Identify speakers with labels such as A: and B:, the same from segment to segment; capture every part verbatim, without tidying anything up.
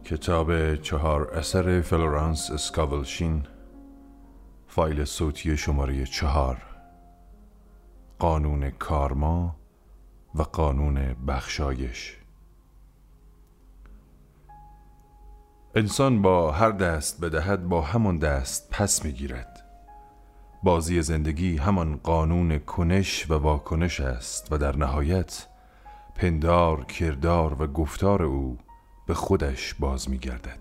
A: کتاب چهار اثر فلورانس اسکاولشین، فایل صوتی شماره چهار، قانون کارما و قانون بخشایش. انسان با هر دست بدهد با همان دست پس میگیرد. بازی زندگی همان قانون کنش و واکنش است و در نهایت پندار، کردار و گفتار او به خودش باز می‌گردد.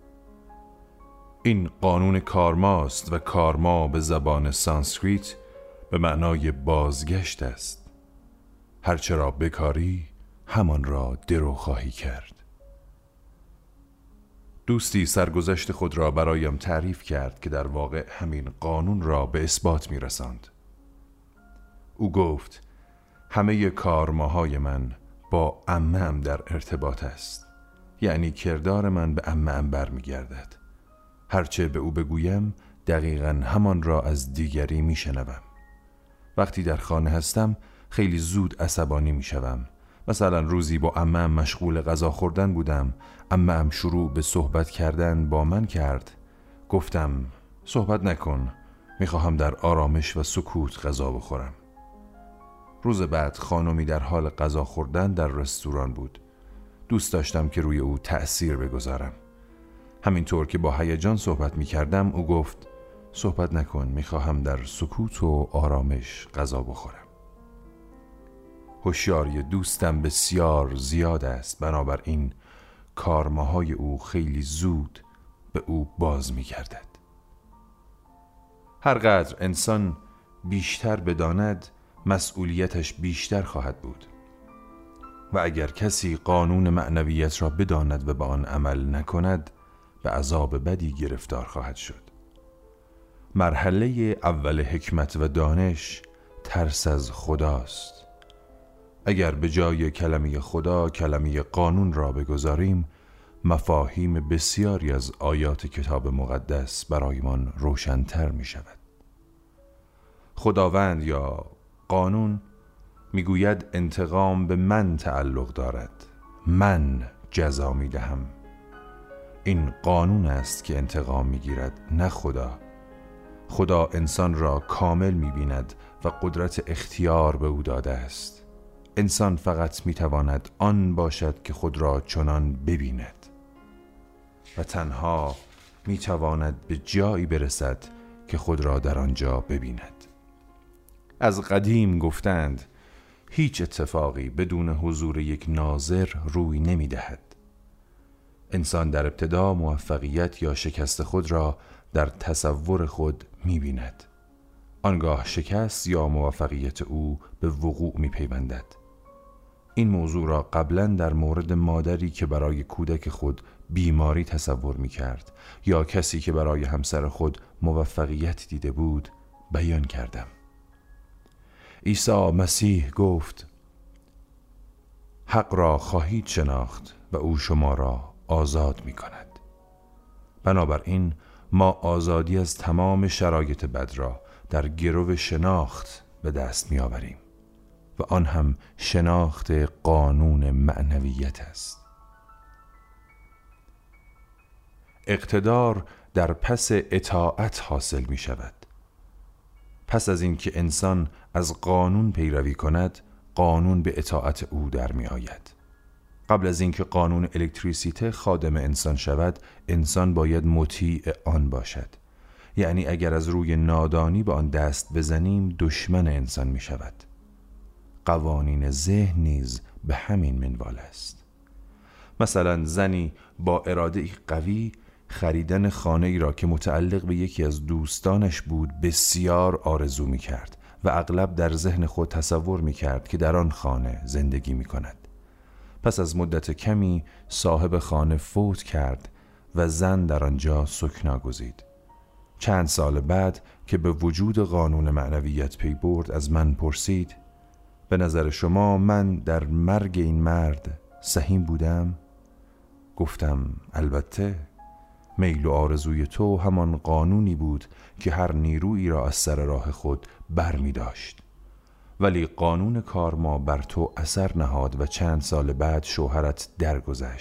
A: این قانون کارماست و کارما به زبان سانسکریت به معنای بازگشت است. هرچه را بکاری همان را درو خواهی کرد. دوستی سرگذشت خود را برایم تعریف کرد که در واقع همین قانون را به اثبات می‌رساند. او گفت همه کارماهای من با عمه‌ام در ارتباط است. یعنی کردار من به عمه‌ام برمیگردد. هرچه به او بگویم دقیقاً همان را از دیگری میشنوم. وقتی در خانه هستم خیلی زود عصبانی میشوم. مثلا روزی با عمه‌ام مشغول غذا خوردن بودم. عمه‌ام شروع به صحبت کردن با من کرد. گفتم صحبت نکن، میخواهم در آرامش و سکوت غذا بخورم. روز بعد خانمی در حال غذا خوردن در رستوران بود. دوست داشتم که روی او تأثیر بگذارم. همینطور که با هیجان صحبت می کردم او گفت صحبت نکن، می خواهم در سکوت و آرامش غذا بخورم. هوشیاری دوستم بسیار زیاد است، بنابراین کارماهای او خیلی زود به او باز می گردد. هرقدر انسان بیشتر بداند مسئولیتش بیشتر خواهد بود. و اگر کسی قانون معنویت را بداند و به آن عمل نکند به عذاب بدی گرفتار خواهد شد. مرحله اول حکمت و دانش ترس از خداست. اگر به جای کلمه خدا کلمه قانون را بگذاریم مفاهیم بسیاری از آیات کتاب مقدس برایمان روشن‌تر می شود. خداوند یا قانون میگوید انتقام به من تعلق دارد، من جزا میدهم. این قانون است که انتقام میگیرد، نه خدا. خدا انسان را کامل میبیند و قدرت اختیار به او داده است. انسان فقط میتواند آن باشد که خود را چنان ببیند و تنها میتواند به جایی برسد که خود را در آنجا ببیند. از قدیم گفتند هیچ اتفاقی بدون حضور یک ناظر روی نمی دهد. انسان در ابتدا موفقیت یا شکست خود را در تصور خود می بیند. آنگاه شکست یا موفقیت او به وقوع می پیوندد. این موضوع را قبلا در مورد مادری که برای کودک خود بیماری تصور می کرد یا کسی که برای همسر خود موفقیت دیده بود بیان کردم. عیسی مسیح گفت حق را خواهید شناخت و او شما را آزاد می کند. بنابراین ما آزادی از تمام شرایط بد را در گرو شناخت به دست می آوریم و آن هم شناخت قانون معنویت است. اقتدار در پس اطاعت حاصل می شود. پس از اینکه انسان از قانون پیروی کند، قانون به اطاعت او در می آید. قبل از اینکه قانون الکتریسیته خادم انسان شود، انسان باید مطیع آن باشد. یعنی اگر از روی نادانی به آن دست بزنیم، دشمن انسان می شود. قوانین ذهن نیز به همین منوال است. مثلا زنی با اراده قوی خریدن خانه ای را که متعلق به یکی از دوستانش بود بسیار آرزو می کرد و اغلب در ذهن خود تصور می کرد که در آن خانه زندگی می کند. پس از مدت کمی صاحب خانه فوت کرد و زن در آنجا سکنا گزید. چند سال بعد که به وجود قانون معنویت پی برد از من پرسید به نظر شما من در مرگ این مرد سهیم بودم؟ گفتم البته. میل و آرزوی تو همان قانونی بود که هر نیرویی را از سر راه خود بر می داشت. ولی قانون کارما بر تو اثر نهاد و چند سال بعد شوهرت درگذشت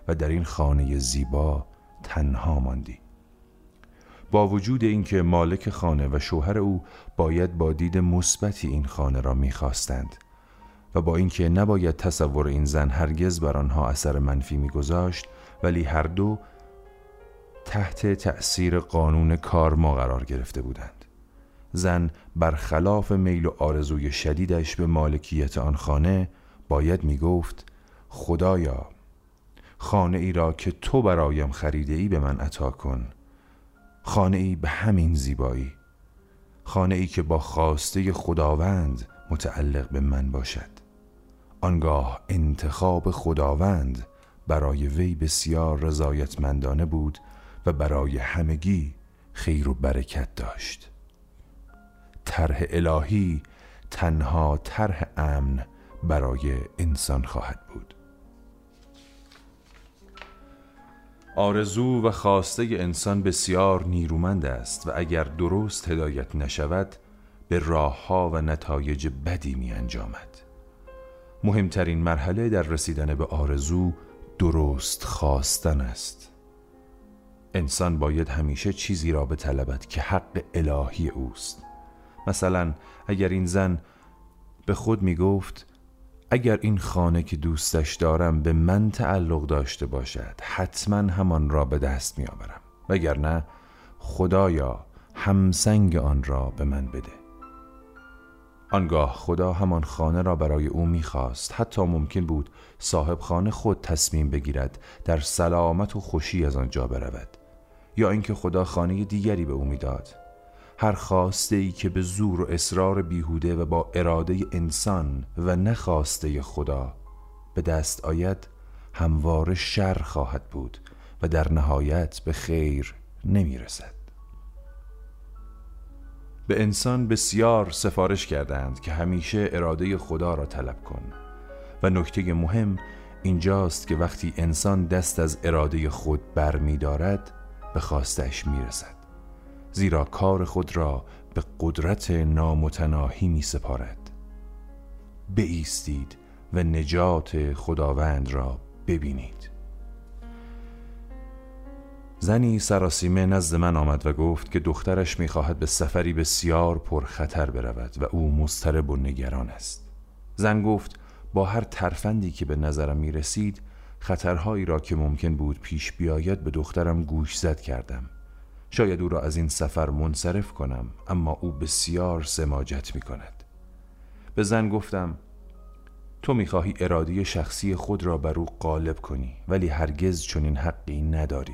A: و در این خانه زیبا تنها ماندی. با وجود اینکه مالک خانه و شوهر او باید با دید مثبتی این خانه را می‌خواستند و با اینکه نباید تصور این زن هرگز بر آنها اثر منفی می‌گذاشت، ولی هر دو تحت تأثیر قانون کارما قرار گرفته بودند. زن برخلاف میل و آرزوی شدیدش به مالکیت آن خانه باید می‌گفت خدایا خانه ای را که تو برایم خریده ای به من عطا کن، خانه ای به همین زیبایی، خانه ای که با خواسته خداوند متعلق به من باشد. آنگاه انتخاب خداوند برای وی بسیار رضایتمندانه بود و برای همگی خیر و برکت داشت. طرح الهی تنها طرح امن برای انسان خواهد بود. آرزو و خواسته انسان بسیار نیرومند است و اگر درست هدایت نشود به راه‌ها و نتایج بدی می انجامد. مهمترین مرحله در رسیدن به آرزو درست خواستن است. انسان باید همیشه چیزی را بطلبد که حق الهی اوست. مثلا اگر این زن به خود می گفت اگر این خانه که دوستش دارم به من تعلق داشته باشد حتما همان را به دست می آورم، وگرنه خدایا همسنگ آن را به من بده. آنگاه خدا همان خانه را برای او می خواست. حتی ممکن بود صاحب خانه خود تصمیم بگیرد در سلامت و خوشی از آنجا برود، یا اینکه خدا خانه دیگری به او می داد. هر خواسته ای که به زور و اصرار بیهوده و با اراده انسان و نخواسته خدا به دست آید همواره شر خواهد بود و در نهایت به خیر نمی رسد. به انسان بسیار سفارش کردند که همیشه اراده خدا را طلب کن و نکته مهم اینجاست که وقتی انسان دست از اراده خود بر می دارد به خواستش می رسد، زیرا کار خود را به قدرت نامتناهی می سپارد. بایستید و نجات خداوند را ببینید. زنی سراسیمه نزد من آمد و گفت که دخترش می خواهد به سفری بسیار پرخطر برود و او مضطرب و نگران است. زن گفت با هر ترفندی که به نظرم می رسید خطرهایی را که ممکن بود پیش بیاید به دخترم گوشزد کردم. شاید او را از این سفر منصرف کنم، اما او بسیار سماجت می کند. به زن گفتم تو می خواهی اراده شخصی خود را بر او غالب کنی، ولی هرگز چنین حقی نداری.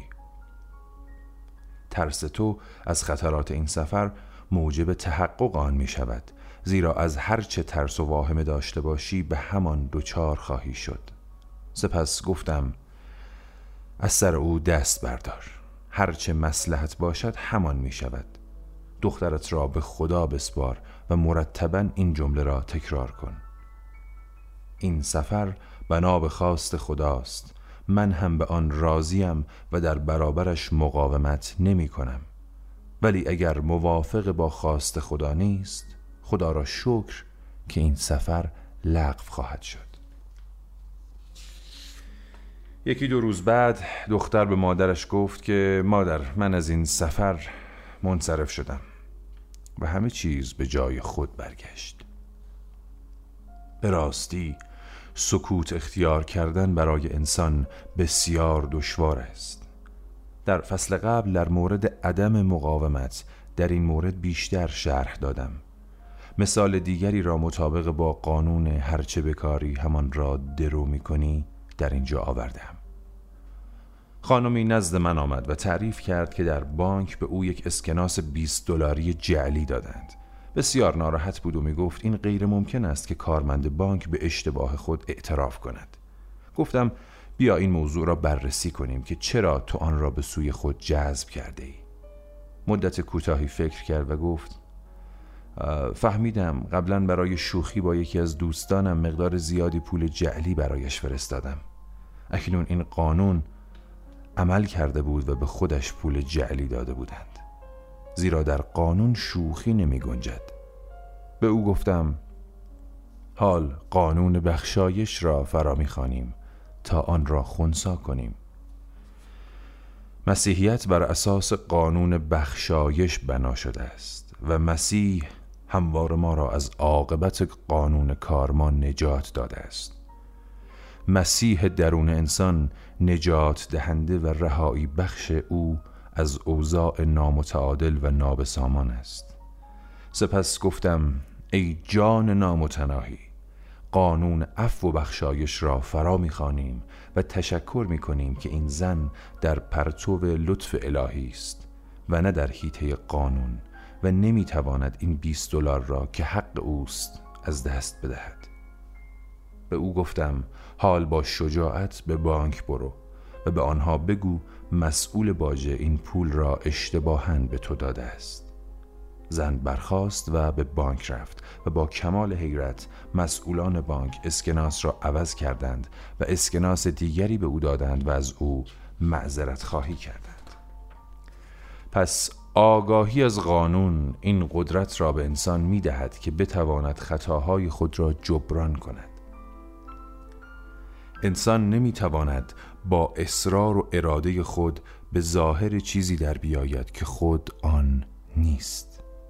A: ترس تو از خطرات این سفر موجب تحقق آن می شود، زیرا از هر چه ترس و واهمه داشته باشی به همان دوچار خواهی شد. سپس گفتم از سر او دست بردار، هر چه مصلحت باشد همان می شود. دخترت را به خدا بسپار و مرتباً این جمله را تکرار کن: این سفر بنا به خواست خداست، من هم به آن راضیم و در برابرش مقاومت نمی کنم، ولی اگر موافق با خواست خدا نیست، خدا را شکر که این سفر لغو خواهد شد. یکی دو روز بعد دختر به مادرش گفت که مادر، من از این سفر منصرف شدم و همه چیز به جای خود برگشت. به راستی سکوت اختیار کردن برای انسان بسیار دشوار است. در فصل قبل در مورد عدم مقاومت در این مورد بیشتر شرح دادم. مثال دیگری را مطابق با قانون هرچه بکاری همان را درو می‌کنی در اینجا آوردم. خانمی نزد من آمد و تعریف کرد که در بانک به او یک اسکناس بیست دلاری جعلی دادند. بسیار ناراحت بود و می گفت این غیر ممکن است که کارمند بانک به اشتباه خود اعتراف کند. گفتم بیا این موضوع را بررسی کنیم که چرا تو آن را به سوی خود جذب کرده ای. مدت کوتاهی فکر کرد و گفت فهمیدم، قبلا برای شوخی با یکی از دوستانم مقدار زیادی پول جعلی برایش فرستادم. اکنون این قانون عمل کرده بود و به خودش پول جعلی داده بودند، زیرا در قانون شوخی نمی گنجد. به او گفتم حال قانون بخشایش را فرا می خوانیم تا آن را خنثی کنیم مسیحیت بر اساس قانون بخشایش بنا شده است و مسیح هموار ما را از عاقبت قانون کارما نجات داده است. مسیح درون انسان نجات دهنده و رهایی بخش او از اوضاع نامتعادل و نابسامان است. سپس گفتم ای جان نامتناهی، قانون عفو و بخشایش را فرا می‌خوانیم و تشکر می‌کنیم که این زن در پرتو لطف الهی است و نه در حیطه قانون و نمی‌تواند این بیست دلار را که حق اوست از دست بدهد. به او گفتم حال با شجاعت به بانک برو و به آنها بگو مسئول باجه این پول را اشتباهاً به تو داده است. زن برخاست و به بانک رفت و با کمال حیرت مسئولان بانک اسکناس را عوض کردند و اسکناس دیگری به او دادند و از او معذرت خواهی کردند. پس آگاهی از قانون این قدرت را به انسان می دهد که بتواند خطاهای خود را جبران کند. انسان نمی تواند با اصرار و اراده خود به ظاهر چیزی در بیاید که خود آن نیست.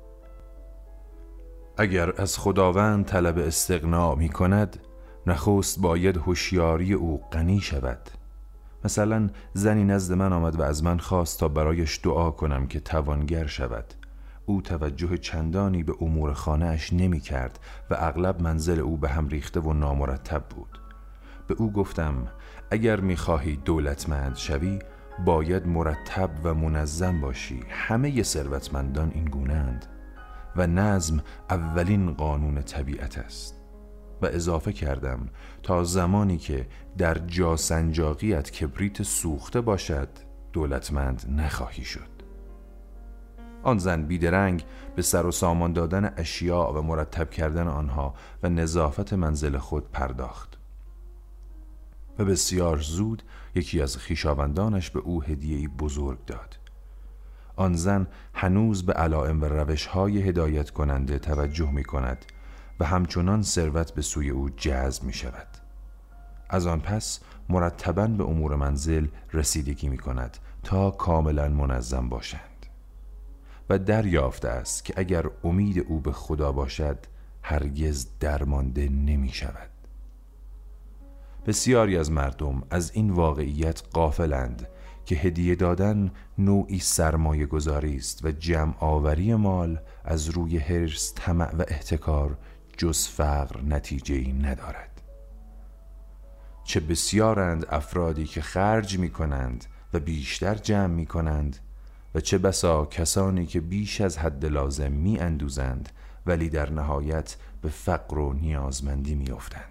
A: اگر از خداوند طلب استغنا می کند، نخست باید هوشیاری او غنی شود. مثلا زنی نزد من آمد و از من خواست تا برایش دعا کنم که توانگر شود. او توجه چندانی به امور خانه اش نمی کرد و اغلب منزل او به هم ریخته و نامرتب بود. به او گفتم اگر می خواهی دولتمند شوی باید مرتب و منظم باشی. همه ثروتمندان این گونه‌اند و نظم اولین قانون طبیعت است. و اضافه کردم تا زمانی که در جاسنجاقیت کبریت سوخته باشد دولتمند نخواهی شد. آن زن بیدرنگ به سر و سامان دادن اشیاء و مرتب کردن آنها و نظافت منزل خود پرداخت و بسیار زود یکی از خویشاوندانش به او هدیه‌ای بزرگ داد. آن زن هنوز به علائم و روش‌های هدایت کننده توجه می کند و همچنان ثروت به سوی او جذب می شود. از آن پس مرتباً به امور منزل رسیدگی می کند تا کاملاً منظم باشند و دریافته است که اگر امید او به خدا باشد هرگز درمانده نمی شود. بسیاری از مردم از این واقعیت غافلند که هدیه دادن نوعی سرمایه گذاری است و جمع آوری مال از روی حرص، طمع و احتکار جز فقر نتیجه‌ای ندارد. چه بسیارند افرادی که خرج می کنند و بیشتر جمع می کنند و چه بسا کسانی که بیش از حد لازم می اندوزند ولی در نهایت به فقر و نیازمندی می افتند.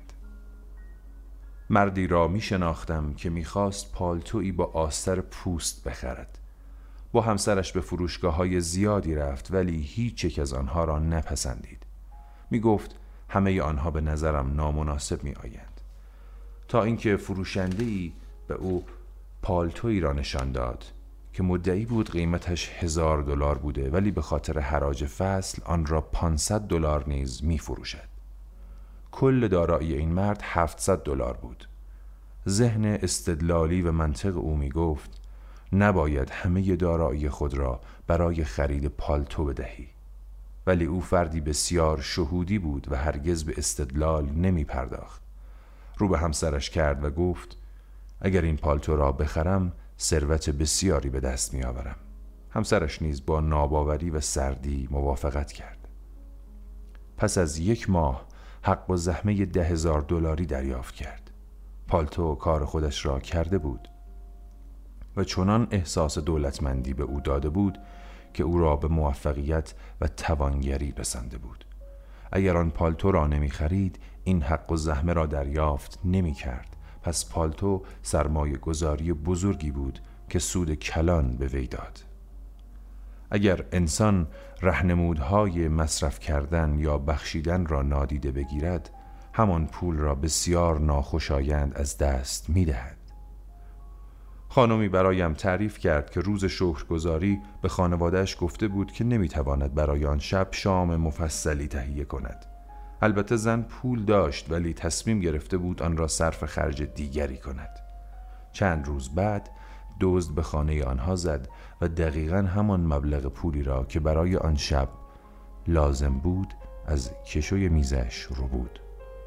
A: مردی را می شناختم که می خواست پالتویی با آستر پوست بخرد. با همسرش به فروشگاه های زیادی رفت ولی هیچ یک از آنها را نپسندید. می گفت همه آنها به نظرم نامناسب می آیند. تا اینکه فروشنده‌ای به او پالتویی را نشان داد که مدعی بود قیمتش هزار دلار بوده ولی به خاطر حراج فصل آن را پانصد دلار نیز می فروشد. کل دارایی این مرد هفتصد دلار بود. ذهن استدلالی و منطق او می گفت نباید همه دارایی خود را برای خرید پالتو بدهی. ولی او فردی بسیار شهودی بود و هرگز به استدلال نمی پرداخت. رو به همسرش کرد و گفت اگر این پالتو را بخرم ثروت بسیاری به دست می آورم. همسرش نیز با ناباوری و سردی موافقت کرد. پس از یک ماه حق و زحمه ده هزار دلاری دریافت کرد. پالتو کار خودش را کرده بود و چنان احساس دولتمندی به او داده بود که او را به موفقیت و توانگری رسانده بود. اگر آن پالتو را نمی خرید این حق و زحمه را دریافت نمی کرد. پس پالتو سرمایه گذاری بزرگی بود که سود کلان به وی داد. اگر انسان راهنمودهای مصرف کردن یا بخشیدن را نادیده بگیرد همان پول را بسیار ناخوشایند از دست می دهد. خانمی برایم تعریف کرد که روز شکرگزاری به خانواده‌اش گفته بود که نمیتواند برای آن شب شام مفصلی تهیه کند. البته زن پول داشت ولی تصمیم گرفته بود آن را صرف خرج دیگری کند. چند روز بعد دزد به خانه آنها زد و دقیقاً همان مبلغ پولی را که برای آن شب لازم بود از کشوی میزش رو بود.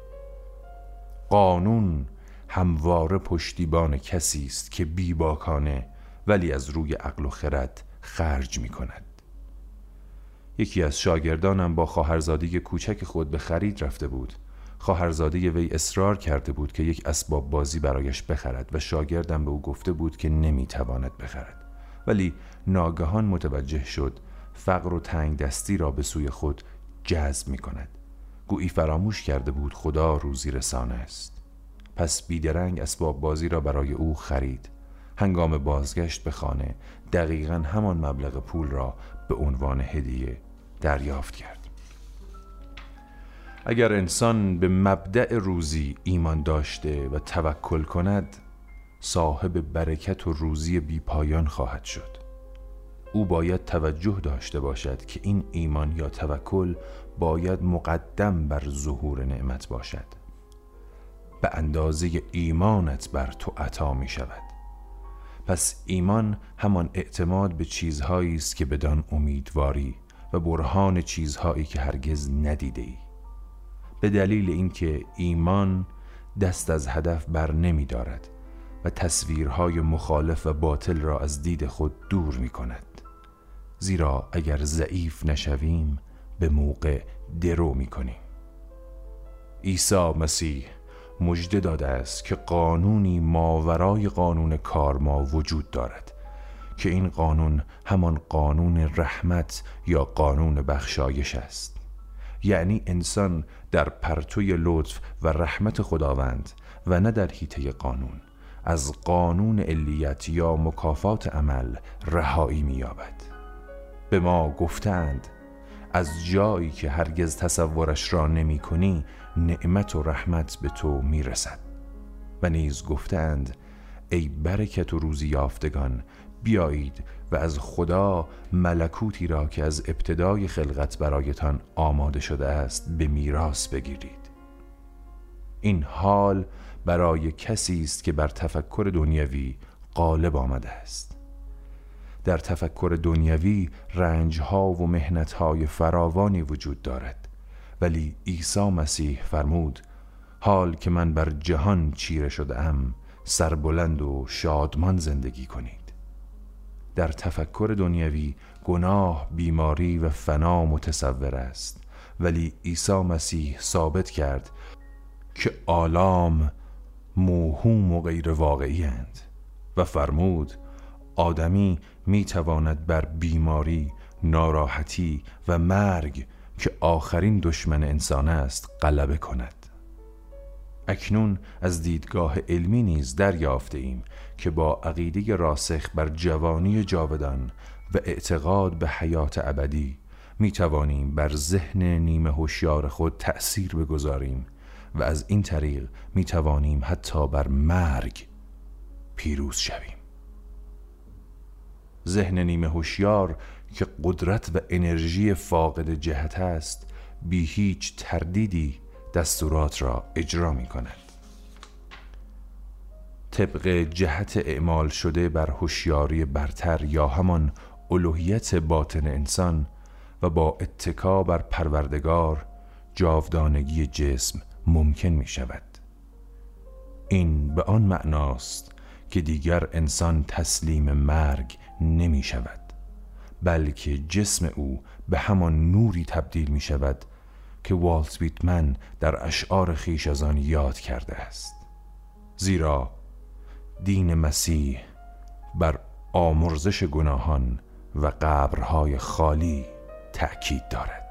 A: قانون همواره پشتیبان کسی است که بیباکانه ولی از روی عقل و خرد خرج می کند. یکی از شاگردانم با خواهرزاده کوچک خود به خرید رفته بود. خواهرزاده وی اصرار کرده بود که یک اسباب بازی برایش بخرد و شاگردم به او گفته بود که نمیتواند بخرد، ولی ناگهان متوجه شد فقر و تنگ دستی را به سوی خود جذب می کند. گویی فراموش کرده بود خدا روزی رسانه است. پس بیدرنگ اسباب بازی را برای او خرید. هنگام بازگشت به خانه دقیقاً همان مبلغ پول را به عنوان هدیه دریافت کرد. اگر انسان به مبدأ روزی ایمان داشته و توکل کند، صاحب برکت و روزی بی پایان خواهد شد. او باید توجه داشته باشد که این ایمان یا توکل باید مقدم بر ظهور نعمت باشد. به اندازه ایمانت بر تو عطا می شود. پس ایمان همان اعتماد به چیزهایی است که بدان امیدواری و برهان چیزهایی که هرگز ندیده ای. به دلیل اینکه ایمان دست از هدف بر نمی دارد و تصویرهای مخالف و باطل را از دید خود دور می کند. زیرا اگر ضعیف نشویم به موقع درو می کنیم. عیسی مسیح مژده داده است که قانونی ماورای قانون کارما وجود دارد که این قانون همان قانون رحمت یا قانون بخشایش است. یعنی انسان در پرتوی لطف و رحمت خداوند و نه در حیطه قانون از قانون علیت یا مکافات عمل رهایی می‌یابد. به ما گفتند از جایی که هرگز تصورش را نمی کنی نعمت و رحمت به تو می رسد. و نیز گفتند ای برکت و روزی یافتگان، بیایید و از خدا ملکوتی را که از ابتدای خلقت برایتان آماده شده است به میراث بگیرید. این حال برای کسی است که بر تفکر دنیوی غالب آمده است. در تفکر دنیوی رنجها و محنتهای فراوانی وجود دارد، ولی عیسی مسیح فرمود حال که من بر جهان چیره شده ام سربلند و شادمان زندگی کنید. در تفکر دنیوی گناه، بیماری و فنا متصور است، ولی عیسی مسیح ثابت کرد که آلام موهوم و غیر واقعی اند و فرمود آدمی می تواند بر بیماری، ناراحتی و مرگ که آخرین دشمن انسان است غلبه کند. اکنون از دیدگاه علمی نیز دریافته ایم که با عقیده راسخ بر جوانی جاودان و اعتقاد به حیات ابدی می توانیم بر ذهن نیمه هوشیار خود تأثیر بگذاریم و از این طریق می توانیم حتی بر مرگ پیروز شویم. ذهن نیمه هوشیار که قدرت و انرژی فاقد جهت است بی هیچ تردیدی دستورات را اجرا می کند. طبق جهت اعمال شده بر هوشیاری برتر یا همان الوهیت باطن انسان و با اتکا بر پروردگار جاودانگی جسم ممکن می شود. این به آن معناست که دیگر انسان تسلیم مرگ نمی شود، بلکه جسم او به همان نوری تبدیل می شود که والت ویتمن در اشعار خویش از آن یاد کرده است. زیرا دین مسیح بر آمرزش گناهان و قبرهای خالی تأکید دارد.